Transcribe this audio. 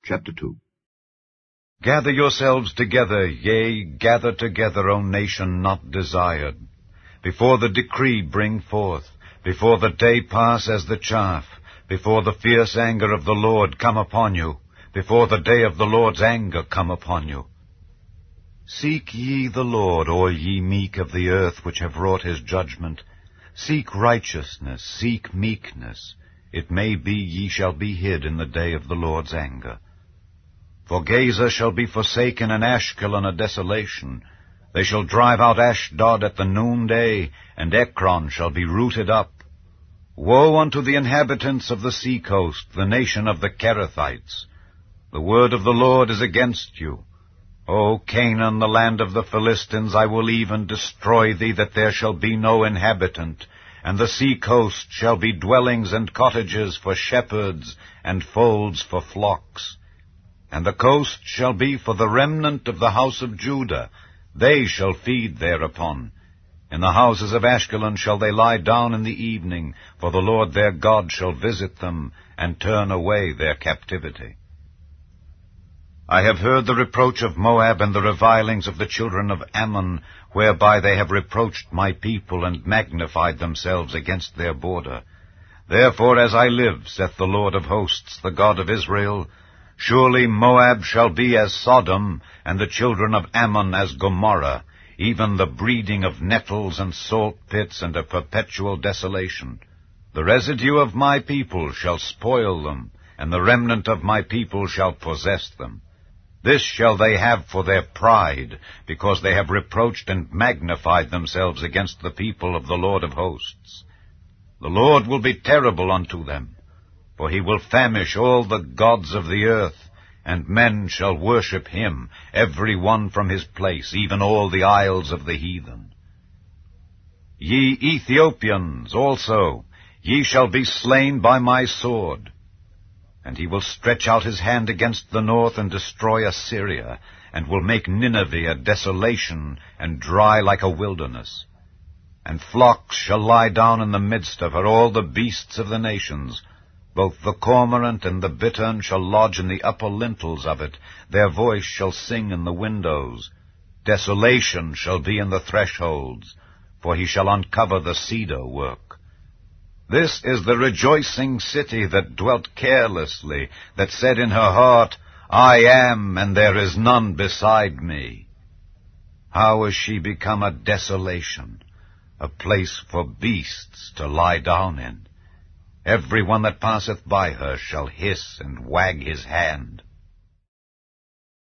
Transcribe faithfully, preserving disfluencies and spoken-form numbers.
Chapter two. Gather yourselves together, yea, gather together, O nation not desired. Before the decree bring forth, before the day pass as the chaff, before the fierce anger of the Lord come upon you, before the day of the Lord's anger come upon you. Seek ye the Lord, all ye meek of the earth, which have wrought his judgment. Seek righteousness, seek meekness. It may be ye shall be hid in the day of the Lord's anger. For Gaza shall be forsaken, and Ashkelon a desolation. They shall drive out Ashdod at the noonday, and Ekron shall be rooted up. Woe unto the inhabitants of the sea coast, the nation of the Kerethites! The word of the Lord is against you. O Canaan, the land of the Philistines, I will even destroy thee, that there shall be no inhabitant, and the sea coast shall be dwellings and cottages for shepherds, and folds for flocks. And the coast shall be for the remnant of the house of Judah. They shall feed thereupon. In the houses of Ashkelon shall they lie down in the evening, for the Lord their God shall visit them, and turn away their captivity. I have heard the reproach of Moab and the revilings of the children of Ammon, whereby they have reproached my people, and magnified themselves against their border. Therefore, as I live, saith the Lord of hosts, the God of Israel, surely Moab shall be as Sodom, and the children of Ammon as Gomorrah, even the breeding of nettles and salt pits, and a perpetual desolation. The residue of my people shall spoil them, and the remnant of my people shall possess them. This shall they have for their pride, because they have reproached and magnified themselves against the people of the Lord of hosts. The Lord will be terrible unto them, for he will famish all the gods of the earth, and men shall worship him, every one from his place, even all the isles of the heathen. Ye Ethiopians also, ye shall be slain by my sword. And he will stretch out his hand against the north, and destroy Assyria, and will make Nineveh a desolation, and dry like a wilderness. And flocks shall lie down in the midst of her, all the beasts of the nations. Both the cormorant and the bittern shall lodge in the upper lintels of it. Their voice shall sing in the windows. Desolation shall be in the thresholds, for he shall uncover the cedar work. This is the rejoicing city that dwelt carelessly, that said in her heart, I am, and there is none beside me. How is she become a desolation, a place for beasts to lie down in? Every one that passeth by her shall hiss and wag his hand.